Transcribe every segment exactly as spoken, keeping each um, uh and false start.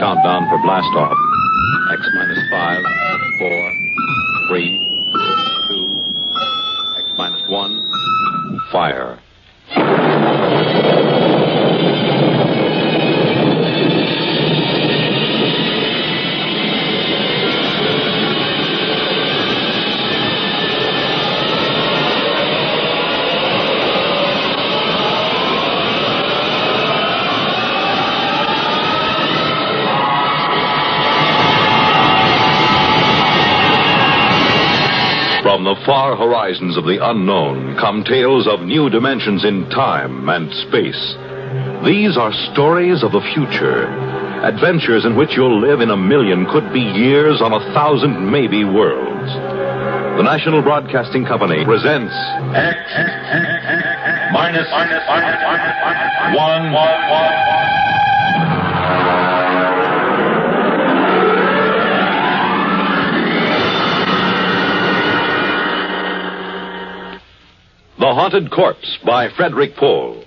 countdown for blast off. X minus five, four, three, two, X minus one, fire. From the far horizons of the unknown come tales of new dimensions in time and space. These are stories of the future, adventures in which you'll live in a million, could be years, on a thousand, maybe worlds. The National Broadcasting Company presents X minus one, one, one. The Haunted Corpse by Frederick Pohl.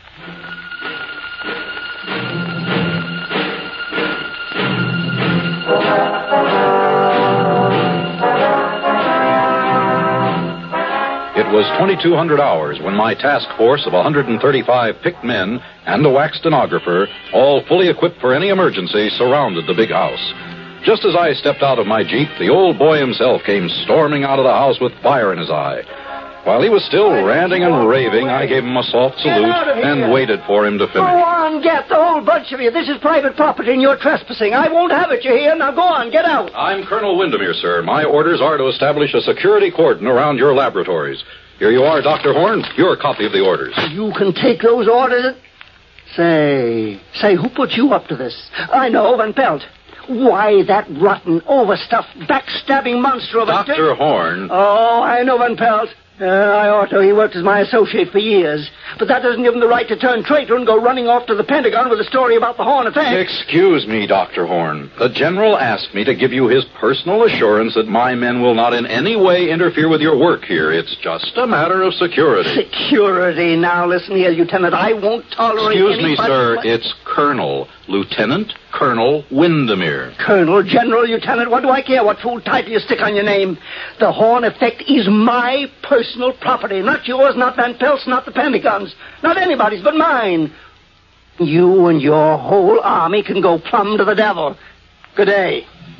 It was twenty-two hundred hours when my task force of one hundred thirty-five picked men and a wax stenographer, all fully equipped for any emergency, surrounded the big house. Just as I stepped out of my Jeep, the old boy himself came storming out of the house with fire in his eye. While he was still ranting and raving, I gave him a soft salute and waited for him to finish. Go on, get the whole bunch of you. This is private property and you're trespassing. I won't have it, you hear? Now go on, get out. I'm Colonel Windermere, sir. My orders are to establish a security cordon around your laboratories. Here you are, Doctor Horn. Your copy of the orders. You can take those orders. Say, say, who put you up to this? I know, Van Pelt. Why, that rotten, overstuffed, backstabbing monster of a... Doctor Horn. Oh, I know, Van Pelt. Uh, I ought to. He worked as my associate for years. But that doesn't give him the right to turn traitor and go running off to the Pentagon with a story about the Horn effect. Excuse me, Doctor Horn. The General asked me to give you his personal assurance that my men will not in any way interfere with your work here. It's just a matter of security. Security? Now, listen here, Lieutenant. I won't tolerate Excuse me, anybody... sir. It's Colonel. Lieutenant Colonel Windermere. Colonel, General, Lieutenant, what do I care what fool title you stick on your name? The Horn effect is my personal property. Not yours, not Van Pelt's, not the Pentagon's. Not anybody's but mine. You and your whole army can go plumb to the devil. Good day.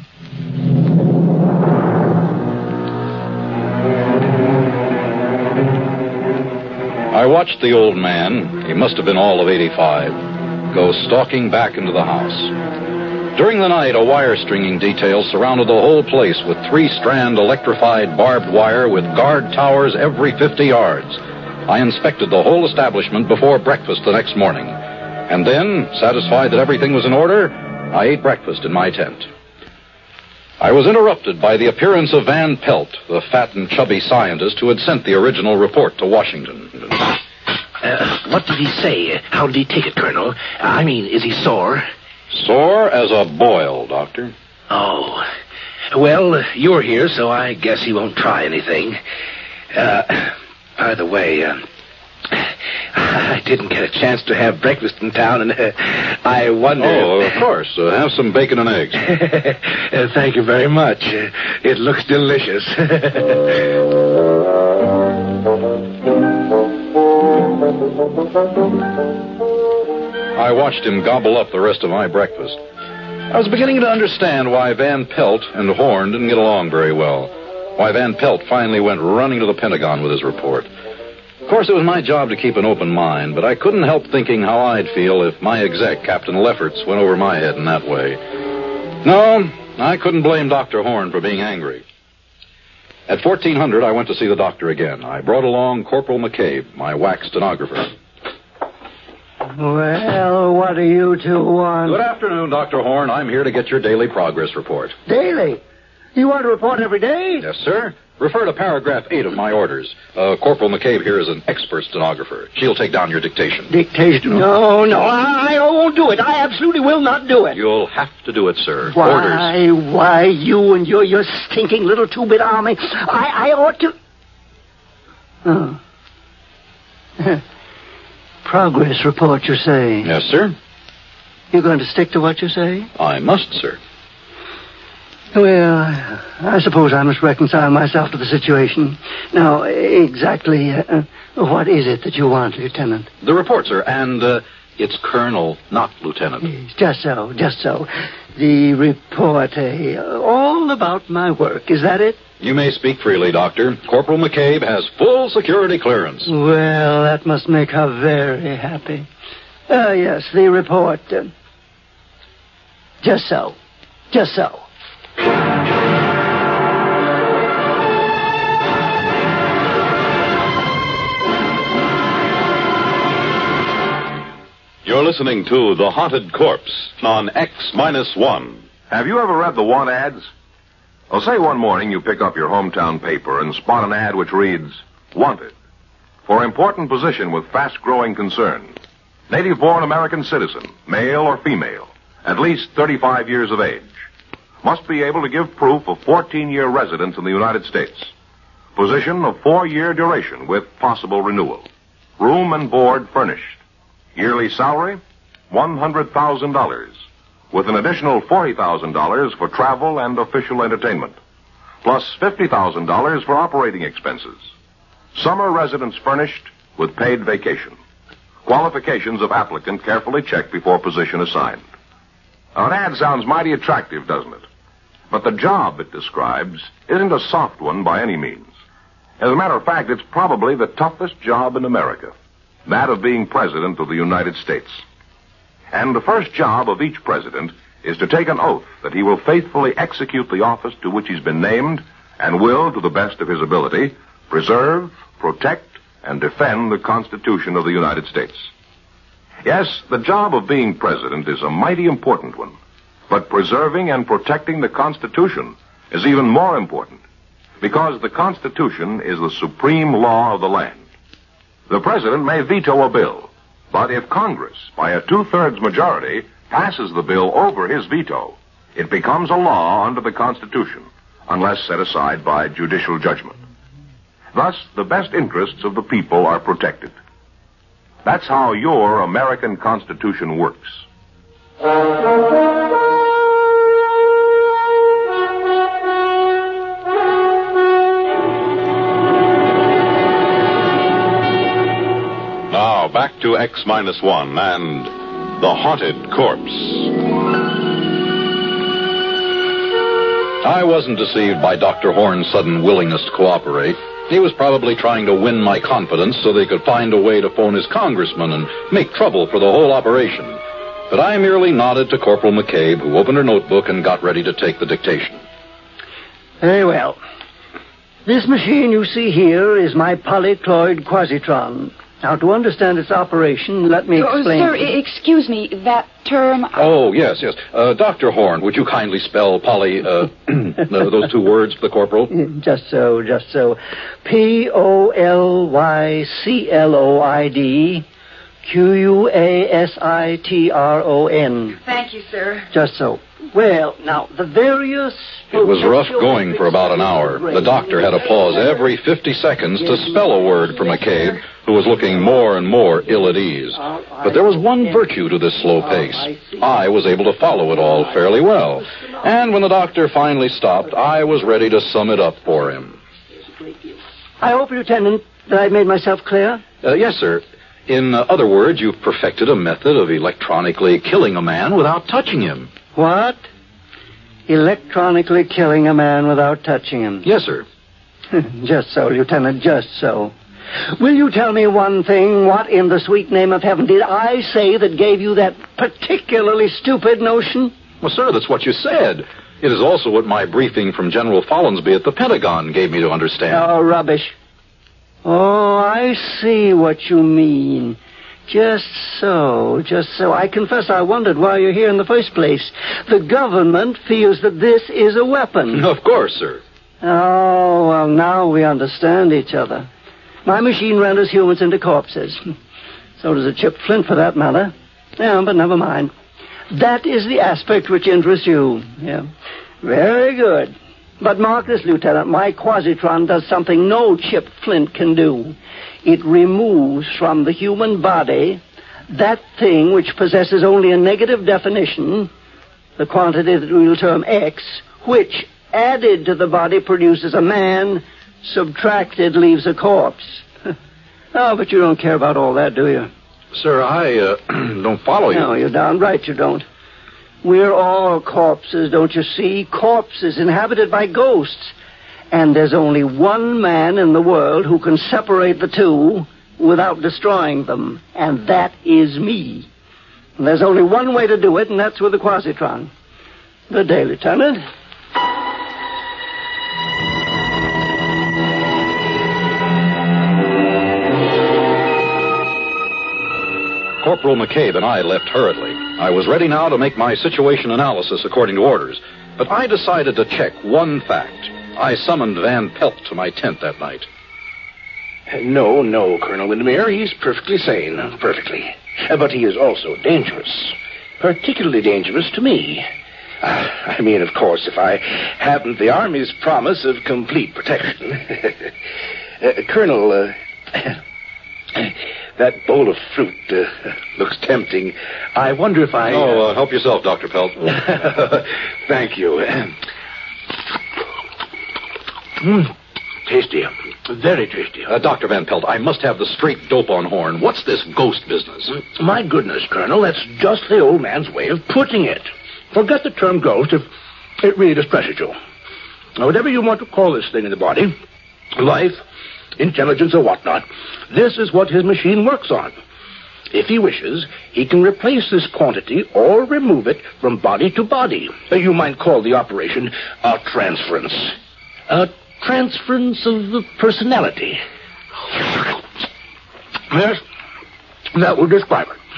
I watched the old man, he must have been all of eighty-five, go stalking back into the house. During the night, a wire stringing detail surrounded the whole place with three-strand electrified barbed wire with guard towers every fifty yards. I inspected the whole establishment before breakfast the next morning. And then, satisfied that everything was in order, I ate breakfast in my tent. I was interrupted by the appearance of Van Pelt, the fat and chubby scientist who had sent the original report to Washington. Uh, what did he say? How did he take it, Colonel? I mean, is he sore? Sore as a boil, Doctor. Oh. Well, you're here, so I guess he won't try anything. Uh, by the way, uh, I didn't get a chance to have breakfast in town, and uh, I wonder... Oh, of course. Uh, have some bacon and eggs. uh, thank you very much. Uh, it looks delicious. I watched him gobble up the rest of my breakfast. I was beginning to understand why Van Pelt and Horn didn't get along very well. Why Van Pelt finally went running to the Pentagon with his report. Of course, it was my job to keep an open mind, but I couldn't help thinking how I'd feel if my exec, Captain Lefferts, went over my head in that way. No, I couldn't blame Doctor Horn for being angry. At fourteen hundred, I went to see the doctor again. I brought along Corporal McCabe, my wax stenographer. Well, what do you two want? Good afternoon, Doctor Horn. I'm here to get your daily progress report. Daily? You want to report every day? Yes, sir. Refer to paragraph eight of my orders. Uh, Corporal McCabe here is an expert stenographer. She'll take down your dictation. Dictation? No, no, I, I won't do it. I absolutely will not do it. You'll have to do it, sir. Why, Orders. why, you and your, your stinking little two-bit army. I, I ought to... Oh. Progress report, you say? Yes, sir. You're going to stick to what you say? I must, sir. Well, I suppose I must reconcile myself to the situation. Now, exactly uh, what is it that you want, Lieutenant? The report, sir, and uh, it's Colonel, not Lieutenant. Yes, just so, just so. The report, eh? All about my work, is that it? You may speak freely, Doctor. Corporal McCabe has full security clearance. Well, that must make her very happy. Ah, uh, yes, the report. Uh, just so. Just so. You're listening to The Haunted Corpse on X minus one. Have you ever read the want ads? Well, say one morning you pick up your hometown paper and spot an ad which reads, Wanted, for important position with fast-growing concern. Native-born American citizen, male or female, at least thirty-five years of age. Must be able to give proof of fourteen-year residence in the United States. Position of four-year duration with possible renewal. Room and board furnished. Yearly salary, one hundred thousand dollars, with an additional forty thousand dollars for travel and official entertainment, plus fifty thousand dollars for operating expenses. Summer residence furnished with paid vacation. Qualifications of applicant carefully checked before position assigned. Now, an ad sounds mighty attractive, doesn't it? But the job it describes isn't a soft one by any means. As a matter of fact, it's probably the toughest job in America. That of being President of the United States. And the first job of each president is to take an oath that he will faithfully execute the office to which he's been named and will, to the best of his ability, preserve, protect, and defend the Constitution of the United States. Yes, the job of being president is a mighty important one, but preserving and protecting the Constitution is even more important, because the Constitution is the supreme law of the land. The president may veto a bill, but if Congress, by a two-thirds majority, passes the bill over his veto, it becomes a law under the Constitution, unless set aside by judicial judgment. Thus, the best interests of the people are protected. That's how your American Constitution works. Now, back to X minus one and The Haunted Corpse. I wasn't deceived by Doctor Horn's sudden willingness to cooperate. He was probably trying to win my confidence so they could find a way to phone his congressman and make trouble for the whole operation. But I merely nodded to Corporal McCabe, who opened her notebook and got ready to take the dictation. Very well. This machine you see here is my polycloid quasitron. Now, to understand its operation, let me explain. Oh, sir, excuse me, that term... Oh, yes, yes. Uh, Doctor Horn, would you kindly spell poly, uh, those two words for the corporal? Just so, just so. P O L Y C L O I D Q U A S I T R O N. Thank you, sir. Just so. Well, now, the various... It was rough going for about an hour. The doctor had to pause every fifty seconds to spell a word for McCabe, who was looking more and more ill at ease. But there was one virtue to this slow pace. I was able to follow it all fairly well. And when the doctor finally stopped, I was ready to sum it up for him. I hope, Lieutenant, that I've made myself clear? Uh, yes, sir. In uh, other words, you've perfected a method of electronically killing a man without touching him. What? Electronically killing a man without touching him? Yes, sir. Just so, Lieutenant, just so. Will you tell me one thing? What in the sweet name of heaven did I say that gave you that particularly stupid notion? Well, sir, that's what you said. It is also what my briefing from General Follansby at the Pentagon gave me to understand. Oh, rubbish. Oh, I see what you mean. Just so, just so. I confess I wondered why you're here in the first place. The government feels that this is a weapon. Of course, sir. Oh, well, now we understand each other. My machine renders humans into corpses. So does a Chip Flint, for that matter. Yeah, but never mind. That is the aspect which interests you. Yeah. Very good. But mark this, Lieutenant. My quasitron does something no Chip Flint can do. It removes from the human body that thing which possesses only a negative definition, the quantity that we will term X, which, added to the body, produces a man, subtracted leaves a corpse. Oh, but you don't care about all that, do you? Sir, I uh, don't follow you. No, you're darn right you don't. We're all corpses, don't you see? Corpses inhabited by ghosts. And there's only one man in the world who can separate the two without destroying them, and that is me. And there's only one way to do it, and that's with the Quasitron. Good day, Lieutenant. Corporal McCabe and I left hurriedly. I was ready now to make my situation analysis according to orders, but I decided to check one fact. I summoned Van Pelt to my tent that night. No, no, Colonel Windermere. He's perfectly sane. Perfectly. Uh, But he is also dangerous. Particularly dangerous to me. Uh, I mean, of course, if I hadn't the Army's promise of complete protection. uh, Colonel, uh, that bowl of fruit uh, looks tempting. I wonder if I... Oh, uh, help yourself, Doctor Pelt. Thank you. Mm, tasty. Very tasty. Uh, Doctor Van Pelt, I must have the straight dope on Horn. What's this ghost business? My goodness, Colonel, that's just the old man's way of putting it. Forget the term ghost if it really distresses you. Now, whatever you want to call this thing in the body, life, intelligence, or whatnot, this is what his machine works on. If he wishes, he can replace this quantity or remove it from body to body. You might call the operation a transference. A transference of the personality. Yes, that will describe it.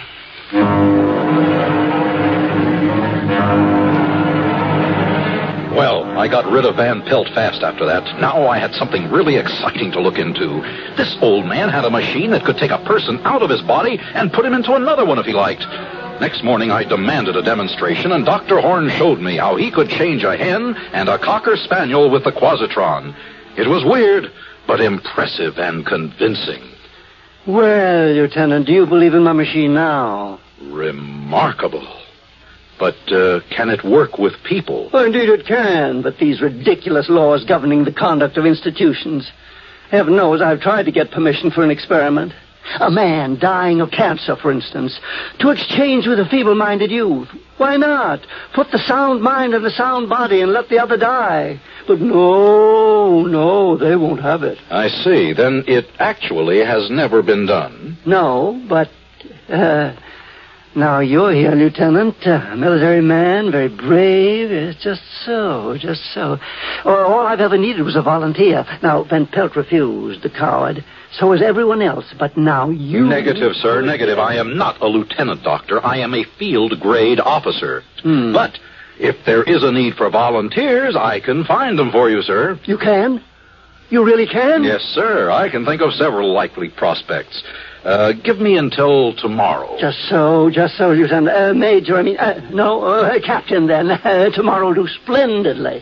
Well, I got rid of Van Pelt fast after that. Now I had something really exciting to look into. This old man had a machine that could take a person out of his body and put him into another one if he liked. Next morning, I demanded a demonstration, and Doctor Horn showed me how he could change a hen and a cocker spaniel with the Quasitron. It was weird, but impressive and convincing. Well, Lieutenant, do you believe in my machine now? Remarkable. But uh, can it work with people? Well, indeed it can, but these ridiculous laws governing the conduct of institutions. Heaven knows I've tried to get permission for an experiment. A man dying of cancer, for instance, to exchange with a feeble-minded youth. Why not? Put the sound mind in the sound body and let the other die. But no, no, they won't have it. I see. Then it actually has never been done. No, but, uh, now you're here, Lieutenant. Uh, military man, very brave. It's just so, just so. Or all I've ever needed was a volunteer. Now, Van Pelt refused, the coward. So is everyone else, but now you... Negative, sir, negative. I am not a lieutenant, doctor. I am a field-grade officer. Hmm. But if there is a need for volunteers, I can find them for you, sir. You can? You really can? Yes, sir. I can think of several likely prospects. Uh, give me until tomorrow. Just so, just so, Lieutenant. Uh, Major, I mean, uh, no, uh, Captain, then. Uh, tomorrow will do splendidly.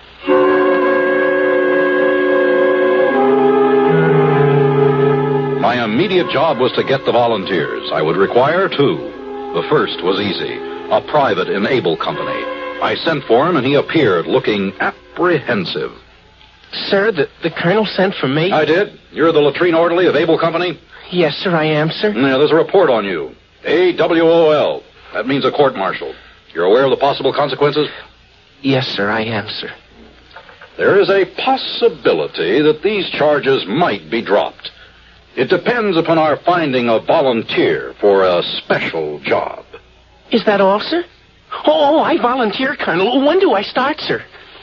My immediate job was to get the volunteers. I would require two. The first was easy. A private in Able Company. I sent for him, and he appeared looking apprehensive. Sir, the, the colonel sent for me? I did. You're the latrine orderly of Able Company? Yes, sir, I am, sir. Yeah, there's a report on you. A W O L. That means a court-martial. You're aware of the possible consequences? Yes, sir, I am, sir. There is a possibility that these charges might be dropped. It depends upon our finding a volunteer for a special job. Is that all, sir? Oh, I volunteer, Colonel. When do I start, sir?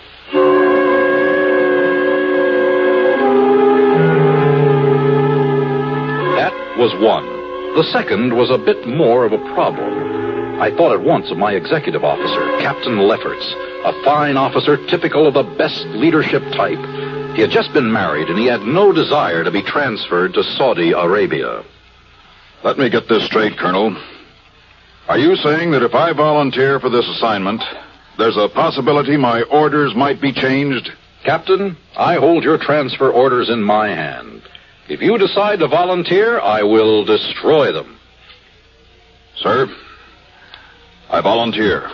That was one. The second was a bit more of a problem. I thought at once of my executive officer, Captain Lefferts, a fine officer typical of the best leadership type. He had just been married, and he had no desire to be transferred to Saudi Arabia. Let me get this straight, Colonel. Are you saying that if I volunteer for this assignment, there's a possibility my orders might be changed? Captain, I hold your transfer orders in my hand. If you decide to volunteer, I will destroy them. Sir, I volunteer.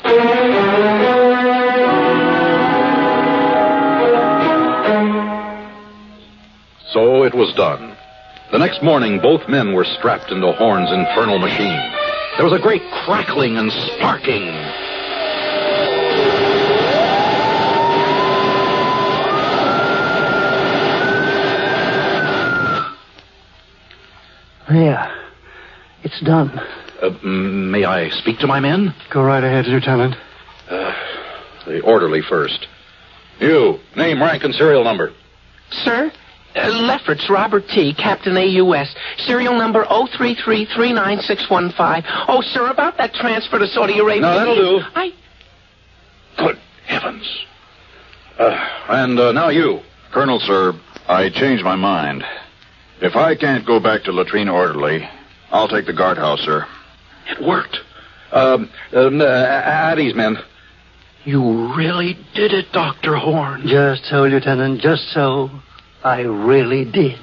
So it was done. The next morning, both men were strapped into Horn's infernal machine. There was a great crackling and sparking. There. It's done. Uh, may I speak to my men? Go right ahead, Lieutenant. Uh, the orderly first. You, name, rank, and serial number. Sir? Uh, Lefferts, Robert T., Captain A U S, serial number oh three three three nine six one five. Oh, sir, about that transfer to Saudi Arabia. No, that'll do. I... Good heavens. Uh, and uh, now you. Colonel, sir, I changed my mind. If I can't go back to latrine orderly, I'll take the guardhouse, sir. It worked. Um, um, uh, at ease, men. You really did it, Doctor Horn. Just so, Lieutenant, just so. I really did.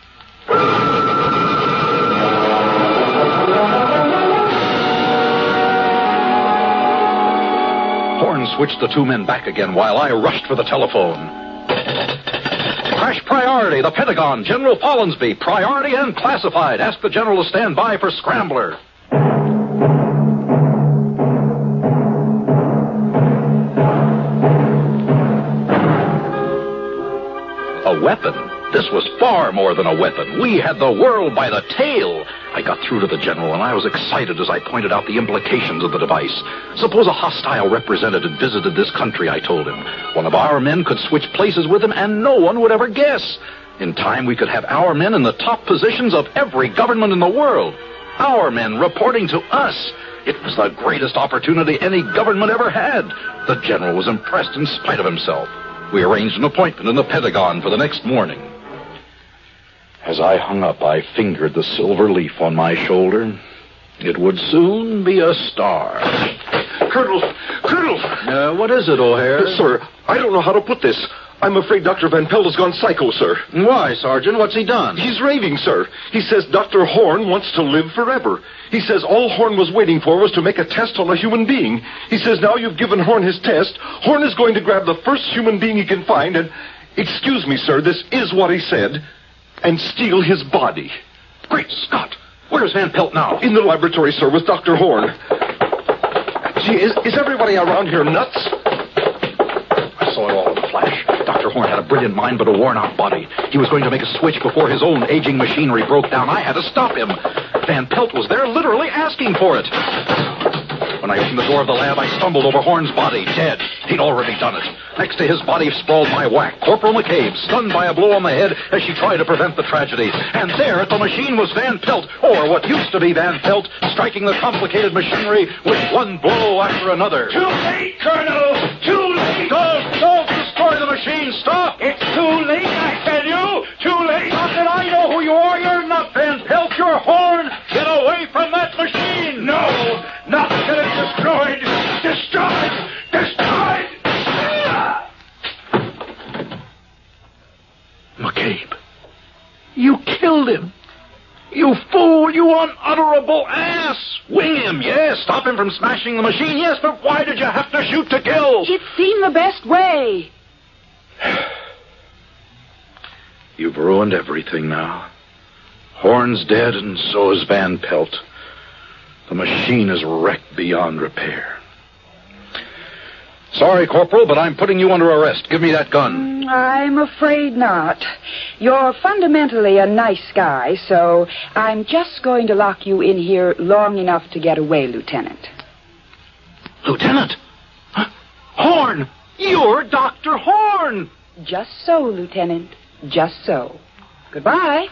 Horn switched the two men back again while I rushed for the telephone. Crash priority, the Pentagon, General Follansby, priority and classified. Ask the general to stand by for scrambler. A weapon? This was far more than a weapon. We had the world by the tail. I got through to the general, and I was excited as I pointed out the implications of the device. Suppose a hostile representative visited this country, I told him. One of our men could switch places with him, and no one would ever guess. In time, we could have our men in the top positions of every government in the world. Our men reporting to us. It was the greatest opportunity any government ever had. The general was impressed in spite of himself. We arranged an appointment in the Pentagon for the next morning. As I hung up, I fingered the silver leaf on my shoulder. It would soon be a star. Colonel, Colonel! Uh, what is it, O'Hare? Uh, sir, I don't know how to put this. I'm afraid Doctor Van Pelt has gone psycho, sir. Why, Sergeant? What's he done? He's raving, sir. He says Doctor Horn wants to live forever. He says all Horn was waiting for was to make a test on a human being. He says now you've given Horn his test, Horn is going to grab the first human being he can find and, excuse me, sir, this is what he said, and steal his body. Great Scott! Where's Van Pelt now? In the laboratory, sir, with Doctor Horn. Gee, is, is everybody around here nuts? I saw it all in a flash. Doctor Horn had a brilliant mind, but a worn-out body. He was going to make a switch before his own aging machinery broke down. I had to stop him. Van Pelt was there, literally asking for it. When I opened the door of the lab, I stumbled over Horn's body, dead. He'd already done it. Next to his body sprawled my whack, Corporal McCabe, stunned by a blow on the head as she tried to prevent the tragedy. And there at the machine was Van Pelt, or what used to be Van Pelt, striking the complicated machinery with one blow after another. Too late, Colonel! Too late! Don't, don't destroy the machine! Stop! It's too late, I tell you! Too late! Not that I know who you are! You're not Van Pelt! You're Horn! Get away from that machine! No! Not till it's destroyed! Destroyed! Destroyed! McCabe, you killed him. You fool, you unutterable ass! Wing him, yes. Stop him from smashing the machine, yes, but why did you have to shoot to kill? It seemed the best way. You've ruined everything now. Horn's dead, and so is Van Pelt. The machine is wrecked beyond repair. Sorry, Corporal, but I'm putting you under arrest. Give me that gun. I'm afraid not. You're fundamentally a nice guy, so I'm just going to lock you in here long enough to get away, Lieutenant. Lieutenant? Huh? Horn! You're Doctor Horn! Just so, Lieutenant. Just so. Goodbye.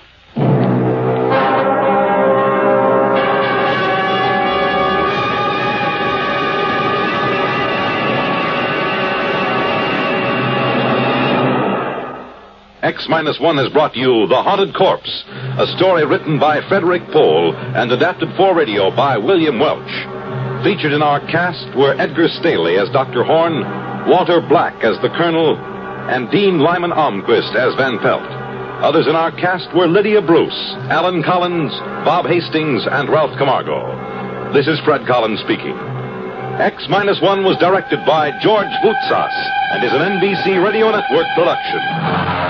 X minus one has brought you The Haunted Corpse, a story written by Frederick Pohl and adapted for radio by William Welch. Featured in our cast were Edgar Staley as Doctor Horn, Walter Black as the Colonel, and Dean Lyman Almquist as Van Pelt. Others in our cast were Lydia Bruce, Alan Collins, Bob Hastings, and Ralph Camargo. This is Fred Collins speaking. X Minus One was directed by George Voutsas and is an N B C Radio Network production.